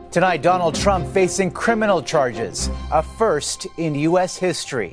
Tonight, Donald Trump facing criminal charges, a first in U.S. history.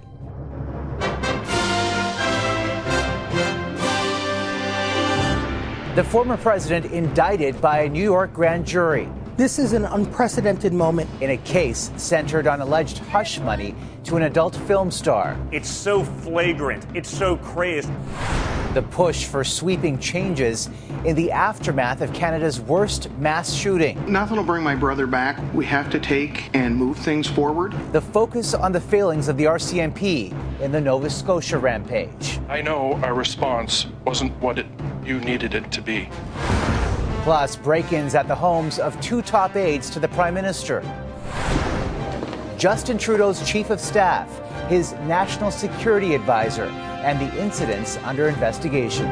The former president indicted by a New York grand jury. This is an unprecedented moment. In a case centered on alleged hush money to an adult film star. It's so flagrant. It's so crazed. The push for sweeping changes in the aftermath of Canada's worst mass shooting. Nothing will bring my brother back. We have to take and move things forward. The focus on the failings of the RCMP in the Nova Scotia rampage. I know our response wasn't what you needed it to be. Plus, break-ins at the homes of two top aides to the Prime Minister. Justin Trudeau's chief of staff, his national security advisor, and the incidents under investigation.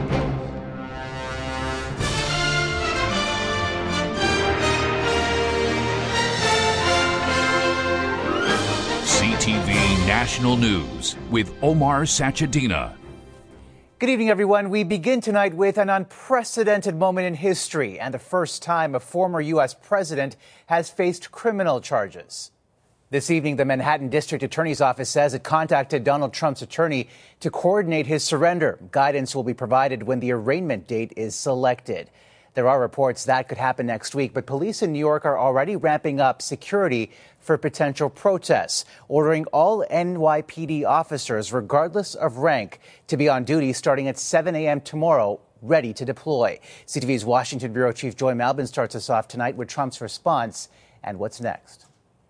CTV National News with Omar Sachedina. Good evening, everyone. We begin tonight with an unprecedented moment in history and the first time a former U.S. president has faced criminal charges. This evening, the Manhattan District Attorney's Office says it contacted Donald Trump's attorney to coordinate his surrender. Guidance will be provided when the arraignment date is selected. There are reports that could happen next week, but police in New York are already ramping up security for potential protests, ordering all NYPD officers, regardless of rank, to be on duty starting at 7 a.m. tomorrow, ready to deploy. CTV's Washington Bureau Chief Joy Malbon starts us off tonight with Trump's response and what's next.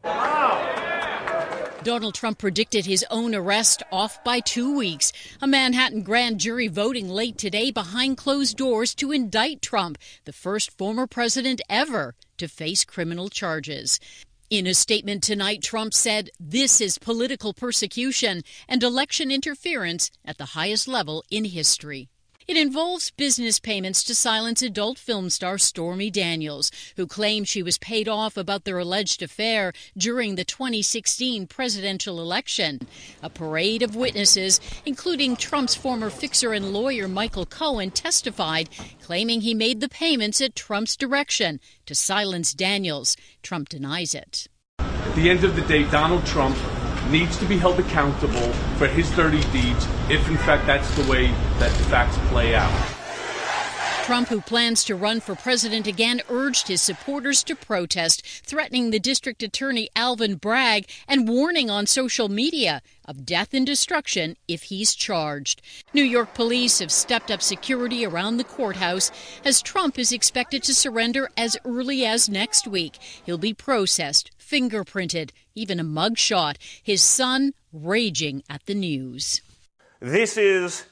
Donald Trump predicted his own arrest off by 2 weeks. A Manhattan grand jury voting late today behind closed doors to indict Trump, the first former president ever to face criminal charges. In a statement tonight, Trump said this is political persecution and election interference at the highest level in history. It involves business payments to silence adult film star Stormy Daniels, who claimed she was paid off about their alleged affair during the 2016 presidential election. A parade of witnesses, including Trump's former fixer and lawyer Michael Cohen, testified, claiming he made the payments at Trump's direction to silence Daniels. Trump denies it. At the end of the day, Donald Trump needs to be held accountable for his dirty deeds if, in fact, that's the way that the facts play out. Trump, who plans to run for president again, urged his supporters to protest, threatening the district attorney Alvin Bragg and warning on social media of death and destruction if he's charged. New York police have stepped up security around the courthouse as Trump is expected to surrender as early as next week. He'll be processed, fingerprinted, even a mugshot. His son raging at the news. This is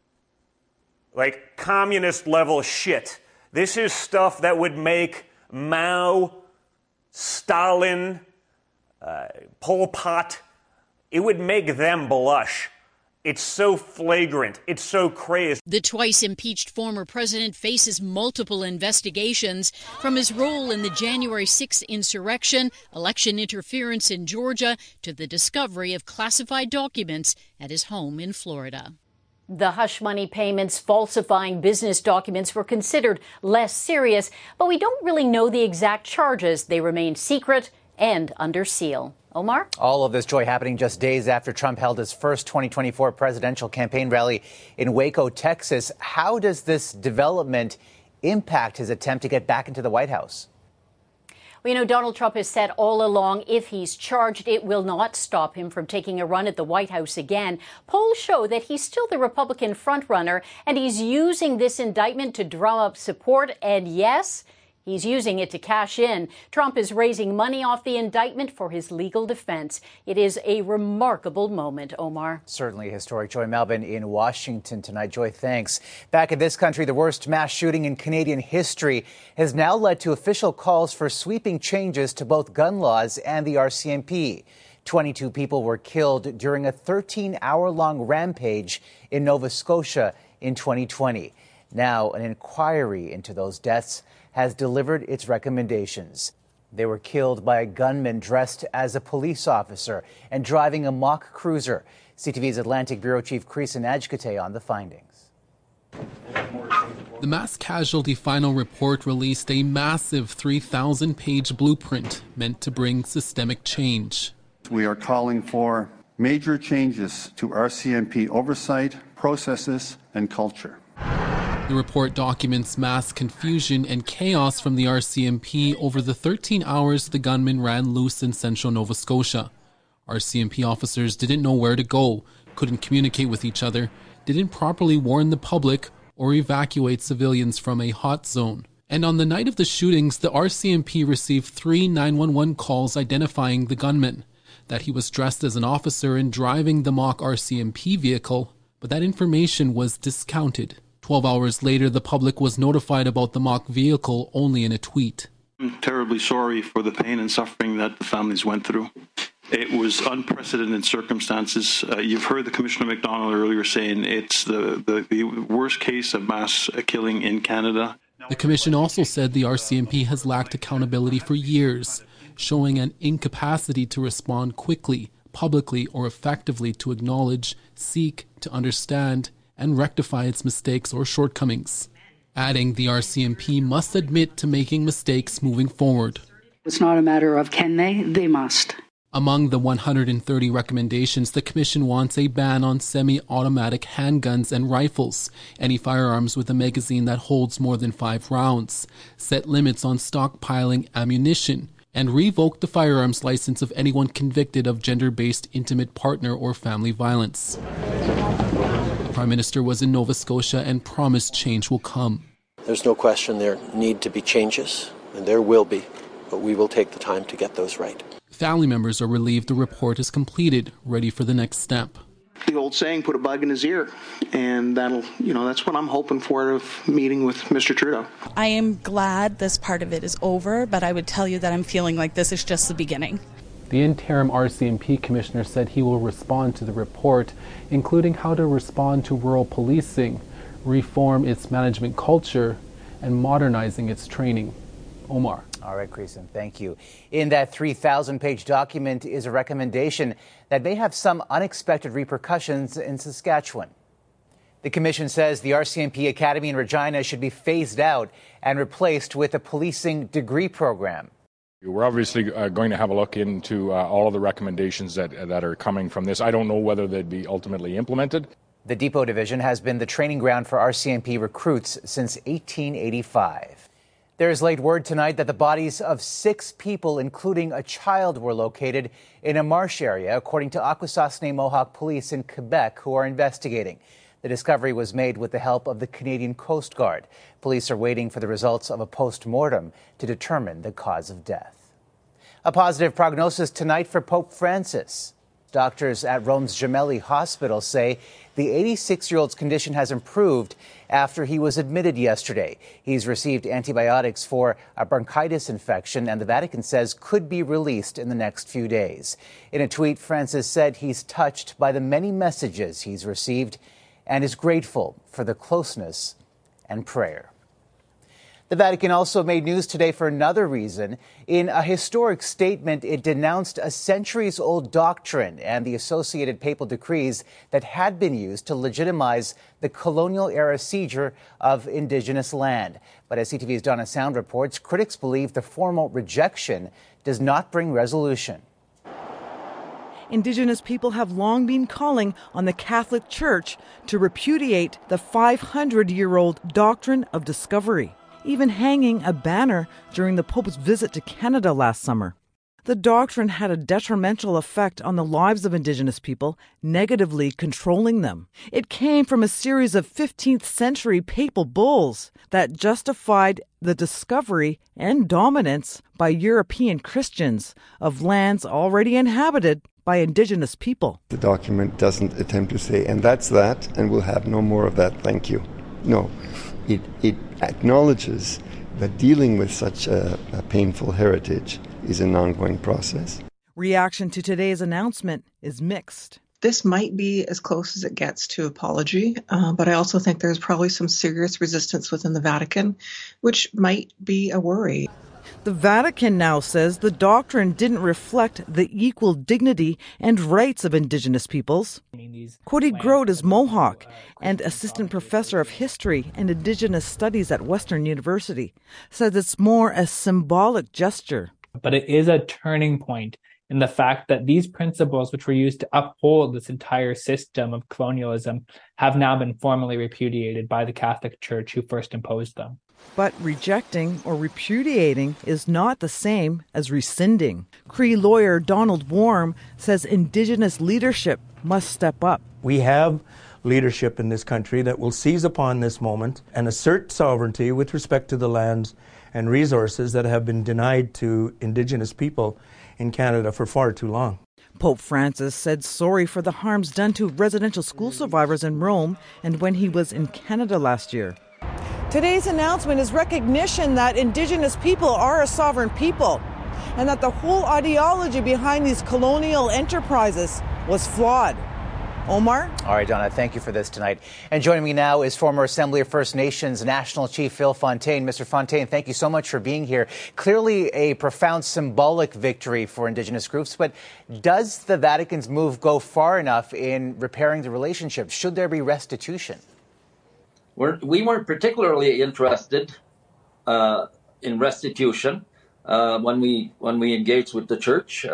like communist level shit. This is stuff that would make Mao, Stalin, Pol Pot, it would make them blush. It's so flagrant. It's so crazed. The twice impeached former president faces multiple investigations, from his role in the January 6th insurrection, election interference in Georgia, to the discovery of classified documents at his home in Florida. The hush money payments falsifying business documents were considered less serious, but we don't really know the exact charges. They remain secret and under seal. Omar? All of this, Joy, happening just days after Trump held his first 2024 presidential campaign rally in Waco, Texas. How does this development impact his attempt to get back into the White House? Well, you know, Donald Trump has said all along, if he's charged, it will not stop him from taking a run at the White House again. Polls show that he's still the Republican frontrunner, and he's using this indictment to drum up support. And yes, he's using it to cash in. Trump is raising money off the indictment for his legal defense. It is a remarkable moment, Omar. Certainly historic. Joy Malbon in Washington tonight. Joy, thanks. Back in this country, the worst mass shooting in Canadian history has now led to official calls for sweeping changes to both gun laws and the RCMP. 22 people were killed during a 13-hour-long rampage in Nova Scotia in 2020. Now, an inquiry into those deaths has delivered its recommendations. They were killed by a gunman dressed as a police officer and driving a mock cruiser. CTV's Atlantic Bureau Chief Chris Najkate on the findings. The mass casualty final report released a massive 3,000-page blueprint meant to bring systemic change. We are calling for major changes to RCMP oversight, processes, and culture. The report documents mass confusion and chaos from the RCMP over the 13 hours the gunman ran loose in central Nova Scotia. RCMP officers didn't know where to go, couldn't communicate with each other, didn't properly warn the public or evacuate civilians from a hot zone. And on the night of the shootings, the RCMP received 3 911 calls identifying the gunman, that he was dressed as an officer and driving the mock RCMP vehicle, but that information was discounted. 12 hours later, the public was notified about the mock vehicle only in a tweet. I'm terribly sorry for the pain and suffering that the families went through. It was unprecedented circumstances. You've heard the Commissioner McDonald earlier saying it's the worst case of mass killing in Canada. The Commission also said the RCMP has lacked accountability for years, showing an incapacity to respond quickly, publicly, or effectively to acknowledge, seek to understand, and rectify its mistakes or shortcomings. Adding, the RCMP must admit to making mistakes moving forward. It's not a matter of can they must. Among the 130 recommendations, the Commission wants a ban on semi-automatic handguns and rifles, any firearms with a magazine that holds more than 5 rounds, set limits on stockpiling ammunition, and revoke the firearms license of anyone convicted of gender-based intimate partner or family violence. The Prime Minister was in Nova Scotia and promised change will come. There's no question there need to be changes, and there will be, but we will take the time to get those right. Family members are relieved the report is completed, ready for the next step. The old saying, put a bug in his ear, and that's what I'm hoping for of meeting with Mr. Trudeau. I am glad this part of it is over, but I would tell you that I'm feeling like this is just the beginning. The interim RCMP commissioner said he will respond to the report, including how to respond to rural policing, reform its management culture, and modernizing its training. Omar. All right, Creason, thank you. In that 3,000-page document is a recommendation that may have some unexpected repercussions in Saskatchewan. The commission says the RCMP Academy in Regina should be phased out and replaced with a policing degree program. We're obviously going to have a look into all of the recommendations that are coming from this. I don't know whether they'd be ultimately implemented. The Depot Division has been the training ground for RCMP recruits since 1885. There is late word tonight that the bodies of 6 people, including a child, were located in a marsh area, according to Akwesasne Mohawk Police in Quebec, who are investigating. The discovery was made with the help of the Canadian Coast Guard. Police are waiting for the results of a post-mortem to determine the cause of death. A positive prognosis tonight for Pope Francis. Doctors at Rome's Gemelli Hospital say the 86-year-old's condition has improved after he was admitted yesterday. He's received antibiotics for a bronchitis infection, and the Vatican says could be released in the next few days. In a tweet, Francis said he's touched by the many messages he's received and is grateful for the closeness and prayer. The Vatican also made news today for another reason. In a historic statement, it denounced a centuries-old doctrine and the associated papal decrees that had been used to legitimize the colonial-era seizure of indigenous land. But as CTV's Donna Sound reports, critics believe the formal rejection does not bring resolution. Indigenous people have long been calling on the Catholic Church to repudiate the 500-year-old doctrine of discovery, even hanging a banner during the Pope's visit to Canada last summer. The doctrine had a detrimental effect on the lives of Indigenous people, negatively controlling them. It came from a series of 15th century papal bulls that justified the discovery and dominance by European Christians of lands already inhabited by Indigenous people. The document doesn't attempt to say, and that's that, and we'll have no more of that, thank you. No. It acknowledges that dealing with such a painful heritage is an ongoing process. Reaction to today's announcement is mixed. This might be as close as it gets to apology, but I also think there's probably some serious resistance within the Vatican, which might be a worry. The Vatican now says the doctrine didn't reflect the equal dignity and rights of Indigenous peoples. Cody Grote is Mohawk and assistant professor of history and Indigenous studies at Western University, says it's more a symbolic gesture. But it is a turning point in the fact that these principles, which were used to uphold this entire system of colonialism, have now been formally repudiated by the Catholic Church, who first imposed them. But rejecting or repudiating is not the same as rescinding. Cree lawyer Donald Warm says Indigenous leadership must step up. We have leadership in this country that will seize upon this moment and assert sovereignty with respect to the lands and resources that have been denied to Indigenous people in Canada for far too long. Pope Francis said sorry for the harms done to residential school survivors in Rome and when he was in Canada last year. Today's announcement is recognition that Indigenous people are a sovereign people and that the whole ideology behind these colonial enterprises was flawed. Omar? All right, Donna, thank you for this tonight. And joining me now is former Assembly of First Nations National Chief Phil Fontaine. Mr. Fontaine, thank you so much for being here. Clearly a profound symbolic victory for Indigenous groups, but does the Vatican's move go far enough in repairing the relationship? Should there be restitution? We weren't particularly interested in restitution when we engaged with the church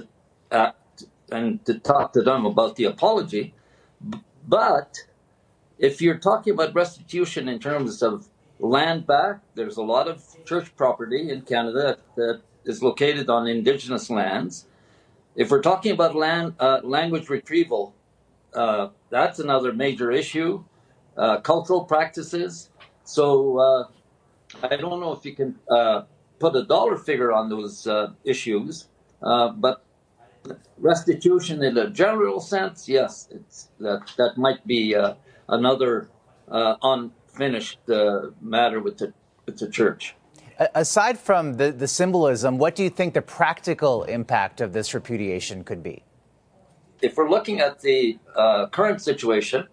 and to talk to them about the apology. But if you're talking about restitution in terms of land back, there's a lot of church property in Canada that is located on Indigenous lands. If we're talking about language retrieval, that's another major issue. Cultural practices. So I don't know if you can put a dollar figure on those issues, but restitution in a general sense, yes, that might be another unfinished matter with the church. Aside from the symbolism, what do you think the practical impact of this repudiation could be? If we're looking at the current situation,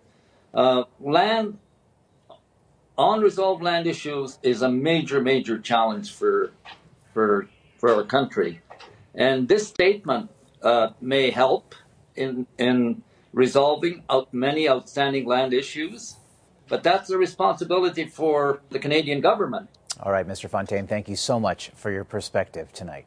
unresolved land issues is a major challenge for our country, and this statement may help in resolving many outstanding land issues, but that's a responsibility for the Canadian government. All right, Mr. Fontaine, thank you so much for your perspective tonight.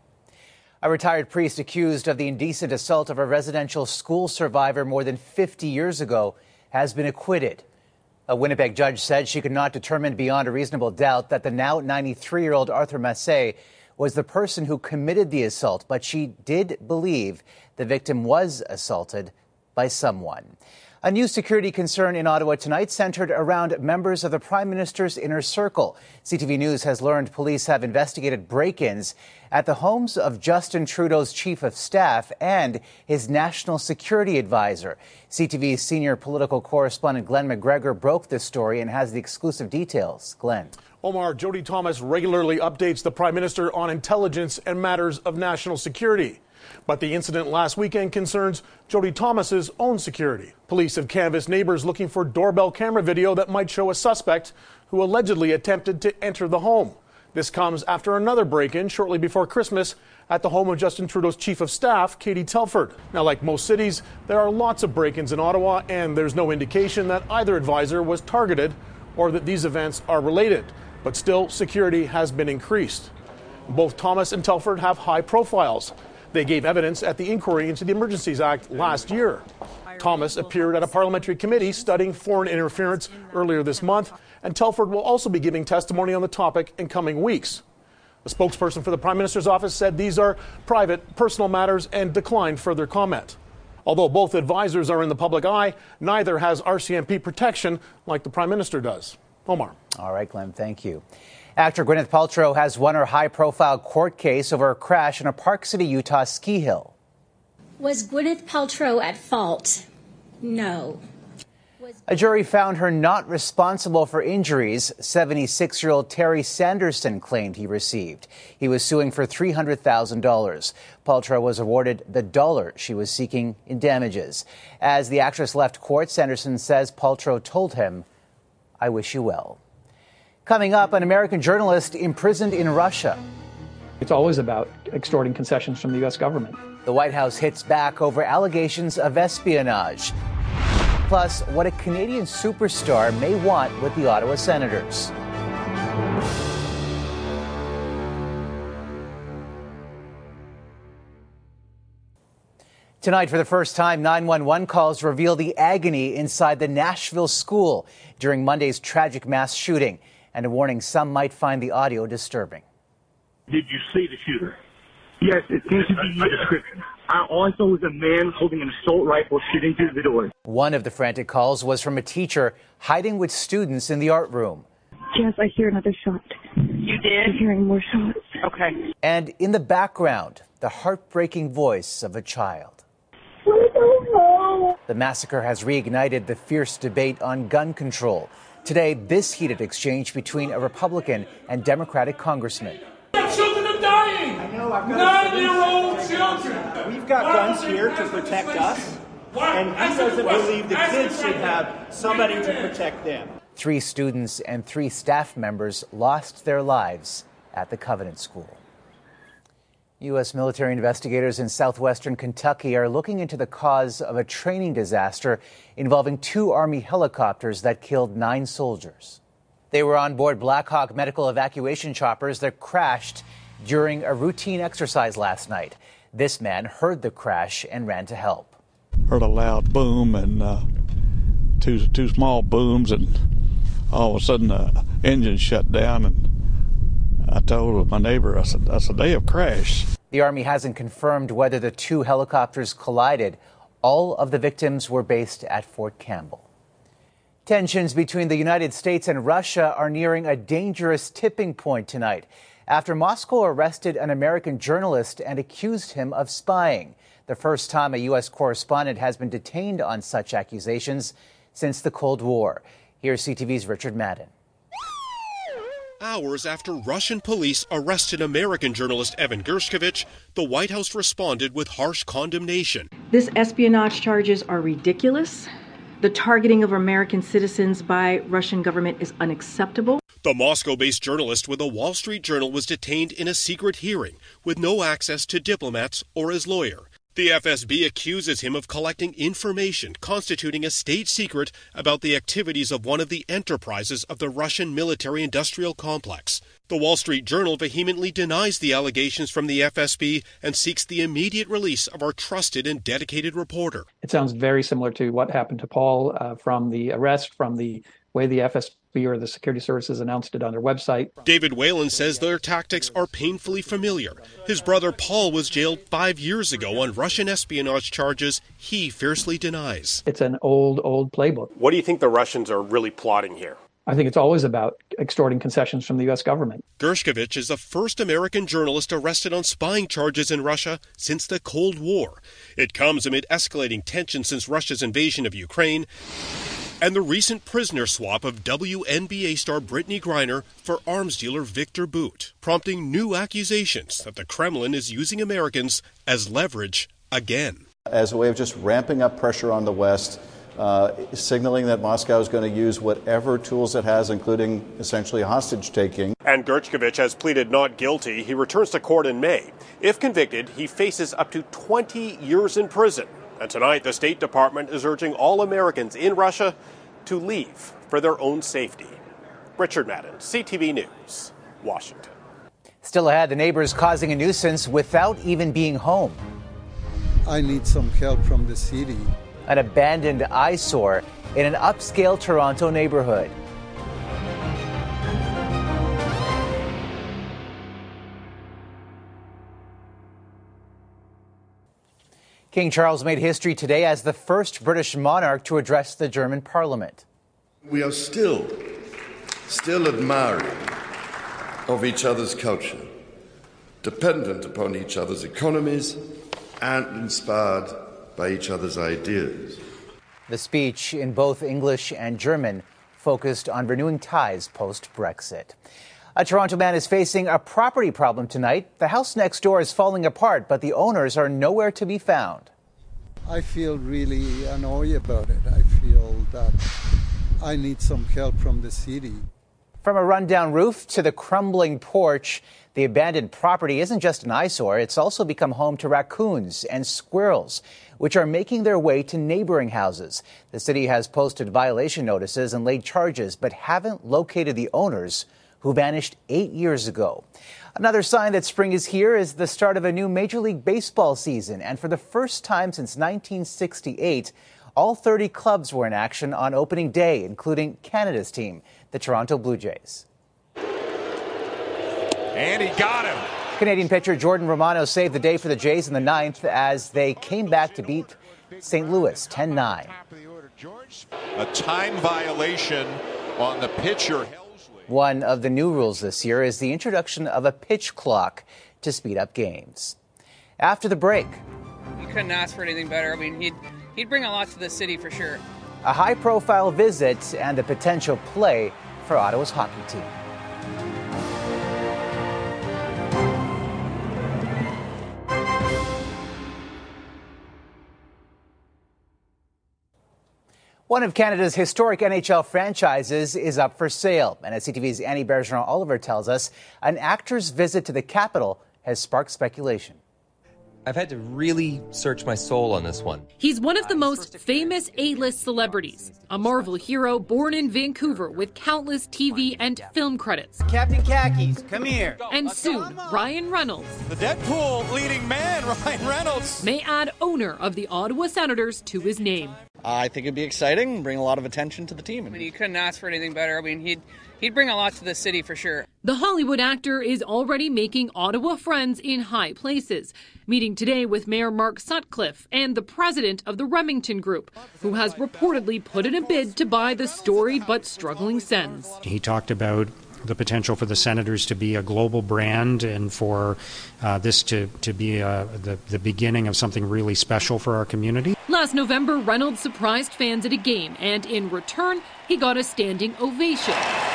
A retired priest accused of the indecent assault of a residential school survivor more than 50 years ago has been acquitted. A Winnipeg judge said she could not determine beyond a reasonable doubt that the now 93-year-old Arthur Massé was the person who committed the assault, but she did believe the victim was assaulted by someone. A new security concern in Ottawa tonight centered around members of the Prime Minister's inner circle. CTV News has learned police have investigated break-ins at the homes of Justin Trudeau's chief of staff and his national security advisor. CTV's senior political correspondent Glenn McGregor broke this story and has the exclusive details. Glenn. Omar, Jody Thomas regularly updates the Prime Minister on intelligence and matters of national security. But the incident last weekend concerns Jody Thomas's own security. Police have canvassed neighbors looking for doorbell camera video that might show a suspect who allegedly attempted to enter the home. This comes after another break-in shortly before Christmas at the home of Justin Trudeau's chief of staff, Katie Telford. Now, like most cities, there are lots of break-ins in Ottawa, and there's no indication that either advisor was targeted or that these events are related. But still, security has been increased. Both Thomas and Telford have high profiles. They gave evidence at the inquiry into the Emergencies Act last year. Thomas appeared at a parliamentary committee studying foreign interference earlier this month, and Telford will also be giving testimony on the topic in coming weeks. A spokesperson for the Prime Minister's office said these are private, personal matters and declined further comment. Although both advisors are in the public eye, neither has RCMP protection like the Prime Minister does. Omar. All right, Glenn, thank you. Actor Gwyneth Paltrow has won her high-profile court case over a crash in a Park City, Utah ski hill. Was Gwyneth Paltrow at fault? No. A jury found her not responsible for injuries 76-year-old Terry Sanderson claimed he received. He was suing for $300,000. Paltrow was awarded the dollar she was seeking in damages. As the actress left court, Sanderson says Paltrow told him, "I wish you well." Coming up, an American journalist imprisoned in Russia. It's always about extorting concessions from the U.S. government. The White House hits back over allegations of espionage. Plus, what a Canadian superstar may want with the Ottawa Senators. Tonight, for the first time, 911 calls reveal the agony inside the Nashville school during Monday's tragic mass shooting, and a warning some might find the audio disturbing. Did you see the shooter? Yes, it seems to be your description. All I saw was a man holding an assault rifle shooting through the door. One of the frantic calls was from a teacher hiding with students in the art room. Yes, I hear another shot. You did? I'm hearing more shots. Okay. And in the background, the heartbreaking voice of a child. The massacre has reignited the fierce debate on gun control. Today, this heated exchange between a Republican and Democratic congressman. Children are dying. I know. I've got 9-year-old children. We've got guns here to protect us, and he doesn't believe the kids should have somebody to protect them. 3 students and 3 staff members lost their lives at the Covenant School. U.S. military investigators in southwestern Kentucky are looking into the cause of a training disaster involving 2 Army helicopters that killed 9 soldiers. They were on board Black Hawk medical evacuation choppers that crashed during a routine exercise last night. This man heard the crash and ran to help. Heard a loud boom and two small booms, and all of a sudden the engine shut down, and I told my neighbor, I said, they have crashed. The Army hasn't confirmed whether the 2 helicopters collided. All of the victims were based at Fort Campbell. Tensions between the United States and Russia are nearing a dangerous tipping point tonight after Moscow arrested an American journalist and accused him of spying. The first time a U.S. correspondent has been detained on such accusations since the Cold War. Here's CTV's Richard Madden. Hours after Russian police arrested American journalist Evan Gershkovich, the White House responded with harsh condemnation. This espionage charges are ridiculous. The targeting of American citizens by Russian government is unacceptable. The Moscow-based journalist with the Wall Street Journal was detained in a secret hearing with no access to diplomats or his lawyer. The FSB accuses him of collecting information constituting a state secret about the activities of one of the enterprises of the Russian military-industrial complex. The Wall Street Journal vehemently denies the allegations from the FSB and seeks the immediate release of our trusted and dedicated reporter. It sounds very similar to what happened to Paul from the arrest, from the way the FSB or the security services announced it on their website. David Whalen says their tactics are painfully familiar. His brother Paul was jailed 5 years ago on Russian espionage charges he fiercely denies. It's an old playbook. What do you think the Russians are really plotting here? I think it's always about extorting concessions from the U.S. government. Gershkovich is the first American journalist arrested on spying charges in Russia since the Cold War. It comes amid escalating tensions since Russia's invasion of Ukraine and the recent prisoner swap of WNBA star Brittany Griner for arms dealer Victor Bout, prompting new accusations that the Kremlin is using Americans as leverage again. As a way of just ramping up pressure on the West, signaling that Moscow is going to use whatever tools it has, including essentially hostage-taking. And Gershkovich has pleaded not guilty. He returns to court in May. If convicted, he faces up to 20 years in prison. And tonight, the State Department is urging all Americans in Russia to leave for their own safety. Richard Madden, CTV News, Washington. Still ahead, the neighbors causing a nuisance without even being home. I need some help from the city. An abandoned eyesore in an upscale Toronto neighborhood. King Charles made history today as the first British monarch to address the German parliament. We are still admiring of each other's culture, dependent upon each other's economies, and inspired by each other's ideas. The speech in both English and German focused on renewing ties post-Brexit. A Toronto man is facing a property problem tonight. The house next door is falling apart, but the owners are nowhere to be found. I feel really annoyed about it. I feel that I need some help from the city. From a rundown roof to the crumbling porch, the abandoned property isn't just an eyesore, it's also become home to raccoons and squirrels, which are making their way to neighboring houses. The city has posted violation notices and laid charges, but haven't located the owners who vanished 8 years ago. Another sign that spring is here is the start of a new Major League Baseball season, and for the first time since 1968, all 30 clubs were in action on opening day, including Canada's team, the Toronto Blue Jays. And he got him. Canadian pitcher Jordan Romano saved the day for the Jays in the ninth as they came back to beat St. Louis 10-9. A time violation on the pitcher. One of the new rules this year is the introduction of a pitch clock to speed up games. After the break, you couldn't ask for anything better. I mean, he'd bring a lot to the city for sure. A high-profile visit and the potential play for Ottawa's hockey team. One of Canada's historic NHL franchises is up for sale. And as CTV's Annie Bergeron-Oliver tells us, an actor's visit to the capital has sparked speculation. I've had to really search my soul on this one. He's one of the most famous A-list celebrities, a Marvel hero born in Vancouver with countless TV and film credits. Captain Khakis, come here. And soon, Ryan Reynolds, the Deadpool leading man, Ryan Reynolds, may add owner of the Ottawa Senators to his name. I think it'd be exciting and bring a lot of attention to the team. I mean, you couldn't ask for anything better. I mean, he'd bring a lot to the city for sure. The Hollywood actor is already making Ottawa friends in high places, meeting today with Mayor Mark Sutcliffe and the president of the Remington Group, who has reportedly put in a bid to buy the storied but struggling Sens. He talked about the potential for the Senators to be a global brand and for this to be the beginning of something really special for our community. Last November, Reynolds surprised fans at a game, and in return, he got a standing ovation.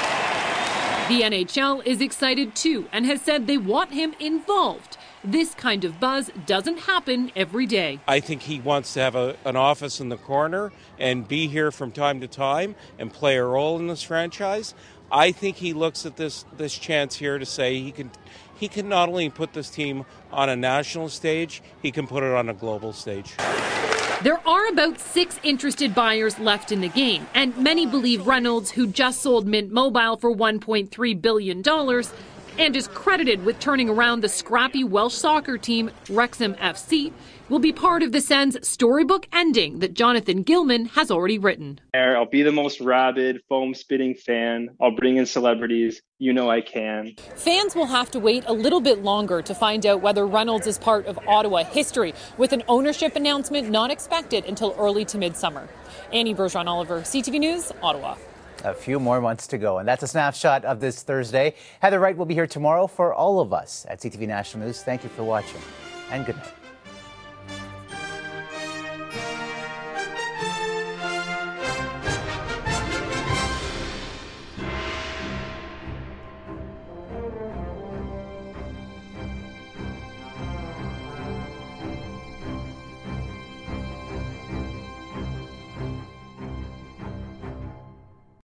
The NHL is excited too and has said they want him involved. This kind of buzz doesn't happen every day. I think he wants to have an office in the corner and be here from time to time and play a role in this franchise. I think he looks at this chance here to say he can not only put this team on a national stage, he can put it on a global stage. There are about 6 interested buyers left in the game, and many believe Reynolds, who just sold Mint Mobile for $1.3 billion and is credited with turning around the scrappy Welsh soccer team Wrexham FC, will be part of the Sens' storybook ending that Jonathan Gilman has already written. I'll be the most rabid, foam-spitting fan. I'll bring in celebrities. You know I can. Fans will have to wait a little bit longer to find out whether Reynolds is part of Ottawa history, with an ownership announcement not expected until early to midsummer. Annie Bergeron-Oliver, CTV News, Ottawa. A few more months to go, and that's a snapshot of this Thursday. Heather Wright will be here tomorrow for all of us at CTV National News. Thank you for watching, and good night.